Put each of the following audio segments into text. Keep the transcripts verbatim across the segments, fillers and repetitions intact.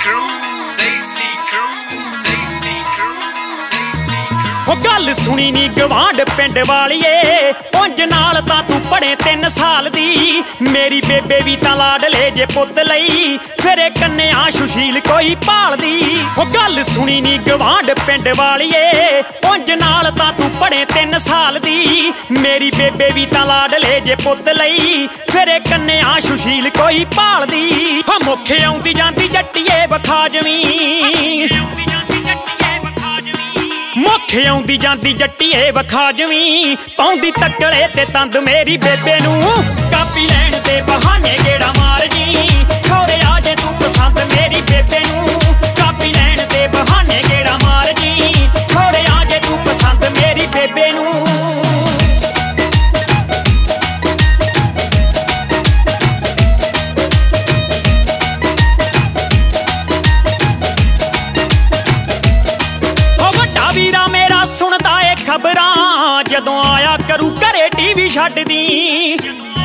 गल सुनी नी गवांड पिंड वालिए उंज नाल तां तू पढ़े तीन साल दी मेरी बेबे भी तां लाडले जे पुत लई फिरे कन्या सुशील कोई भालदी। ओ गल सुनी नी गवांड पिंड वालिए उंज नाल तां तू पढ़े तीन साल दी मेरी बेबे भी तां लाडले जे पुत लई फिरे कन्या सुशील कोई भालदी। हो मुखे आउंदी जांदी जट्टीए वखा जवीं मुखे आउंदी जांदी जट्टीए वखा जवीं पाउंदी तकड़े ते तंद मेरी बेबे नूं कापी लैण दे बहाने गेड़ा मार जी खौरे आ जे तू पसंद मेरी बेबे नूं कापी लैण दे बहाने गेड़ा मार जी खौरे आ जे तू पसंद मेरी बेबे नूं। खबरां जदों आया करू घरे टीवी छड्ड दी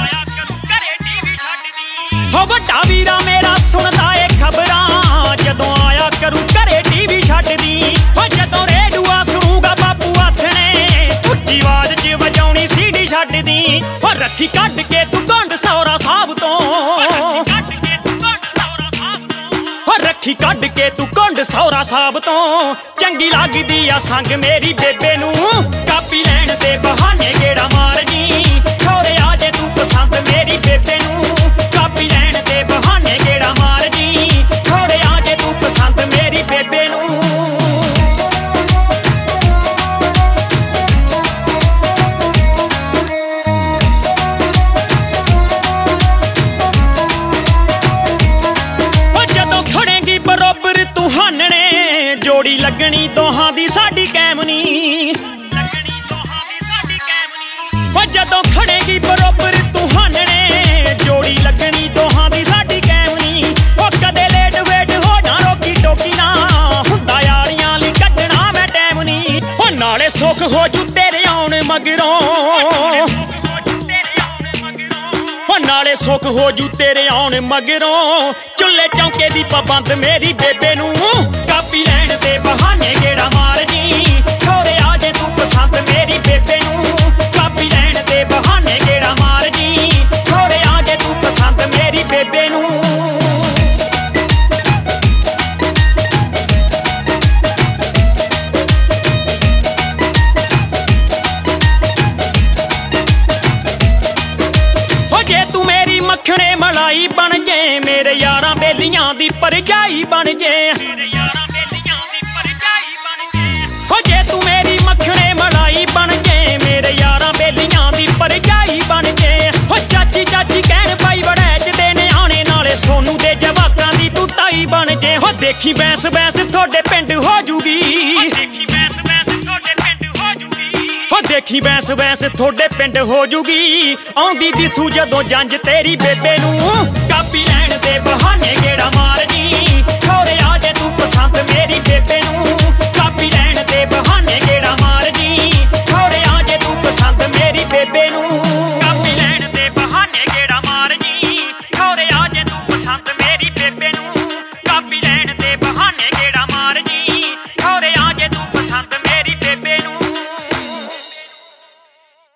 हो वड्डा वीरा मेरा सुनदा ए खबरां जदों आया करू घरे टीवी छड्ड दी हो जदों रेडूआ सुनूगा बापू आथणे उच्ची आवाज च वजाउणी सीडी छड्ड दी हो रखी कढ के तू गंढ सौरा साहब तो रखी कढ के तू कुंड सौरा साहब तो चंगी लगदी आ संग मेरी बेबे नूं कापी लैण दे बहाने गेड़ा मार जी खौरे आ जे तू पसंद मेरी बेबे नूं कापी लैण दे बहाने गेड़ा मार जी खौरे आ जे तू पसंद मेरी बेबे नूं। जोड़ी लगनी दोहां दी साडी कैमनी जदों खड़ेगी बरोबर तू हानने जोड़ी लगनी दोहां दी साडी कैमनी ओ कदे लेट वेट हो ना रोकी टोकी ना हुंदा यारियां लई कड्ढना मैं टैम नी ओ नाले सुख हो जू तेरे आउण मगरों ओ नाले सुख हो जू तेरे आउण मगरों चुल्ले चौंके दी पाबंद मेरी बेबे नूं कापी लैण दे बहाने गेड़ा मार जी खौरे आ जे तू पसंद मेरी बेबे नूं कापी लैण दे बहाने गेड़ा मार जी खौरे आ जे तू पसंद मेरी बेबे नूं। ओ जे तू मेरी मक्खणे मलाई बन जे मेरे यारां बेलियां दी परजाई बन जे सोनू दे जवाकां दी तू ताई बन जे हो देखी बैंस बैंस थोड़े पिंड हो जूगी हो देखी बैंस बैंस थोड़े पिंड हो जूगी आउंदी दिसू जदों जंज तेरी बेबे नूं।